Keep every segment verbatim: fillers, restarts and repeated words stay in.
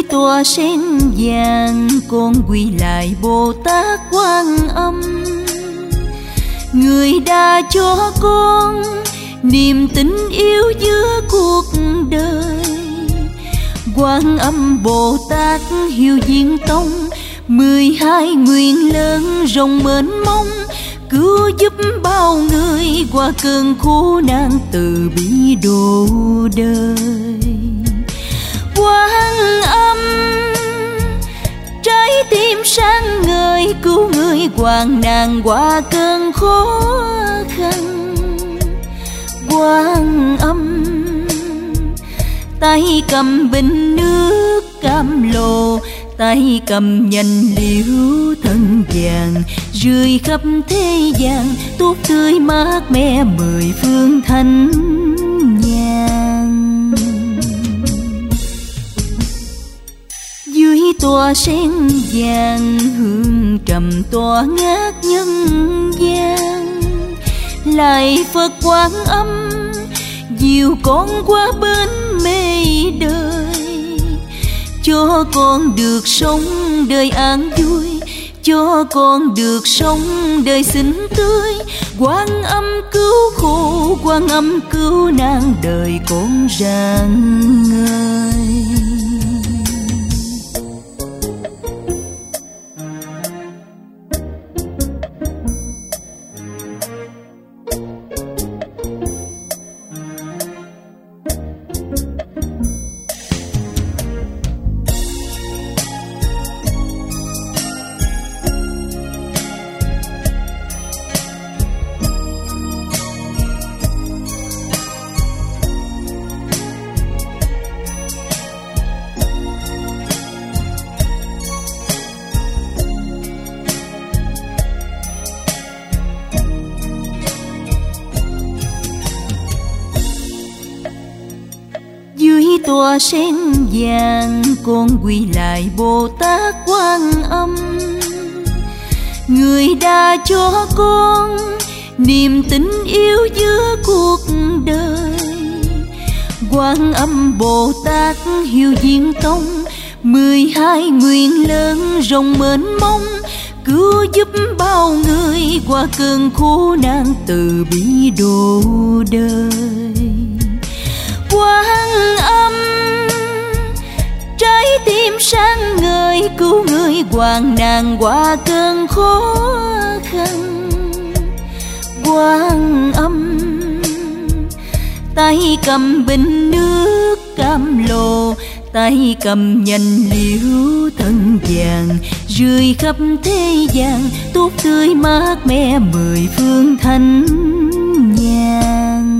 tòa sen vàng con quỳ lại Bồ Tát Quan Âm, người đã cho con niềm tin yêu giữa cuộc đời. Quan Âm Bồ Tát Hiếu Diên Tông, mười hai nguyện lớn rộng mênh mông, cứu giúp bao người qua cơn khổ nạn, từ bi độ đời. Quan Âm trái tim sáng ngời, cứu người hoạn nạn qua cơn khó khăn. Quan Âm tay cầm bình nước cam lồ, tay cầm nhành liễu thân vàng, rơi khắp thế gian tốt tươi mát mẻ mười phương thanh nhàn. Dưới tòa sen vàng hương trầm tỏa ngát nhân gian, lại Phật Quan Âm dìu con qua bên mê đời, cho con được sống đời an vui, cho con được sống đời xinh tươi. Quan Âm cứu khổ, Quan Âm cứu nạn, đời con rạng ngời. Tòa sen vàng con quỳ lại Bồ Tát Quan Âm, người đã cho con niềm tin yêu giữa cuộc đời. Quan Âm Bồ Tát Hiếu Diên Tông, mười hai nguyện lớn rộng mênh mông, cứu giúp bao người qua cơn khổ nạn, từ bi độ đời. Quan Âm trái tim sáng ngời, cứu người hoạn nạn qua cơn khó khăn. Quan Âm tay cầm bình nước cam lồ, tay cầm nhành liễu thân vàng, rơi khắp thế gian tốt tươi mát mẻ mười phương thanh nhàn.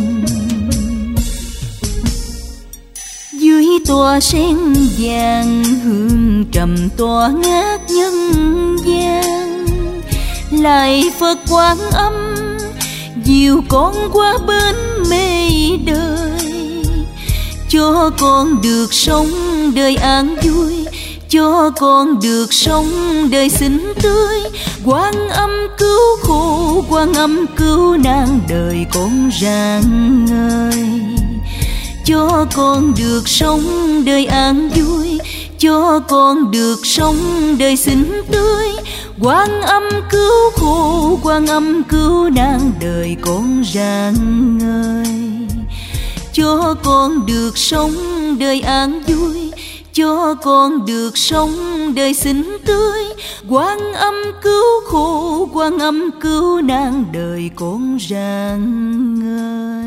Dưới tòa sen vàng hương trầm tỏa ngát nhân gian, lại Phật Quan Âm dìu con qua bên mê đời, cho con được sống đời an vui, cho con được sống đời xinh tươi. Quan Âm cứu khổ, Quan Âm cứu nạn, đời con rạng ngời, cho con được sống đời an vui, cho con được sống đời xinh tươi. Quan Âm cứu khổ, Quan Âm cứu nạn, đời con rạng ngời, cho con được sống đời an vui, cho con được sống đời xinh tươi. Quan Âm cứu khổ, Quan Âm cứu nạn, đời con rạng ngời.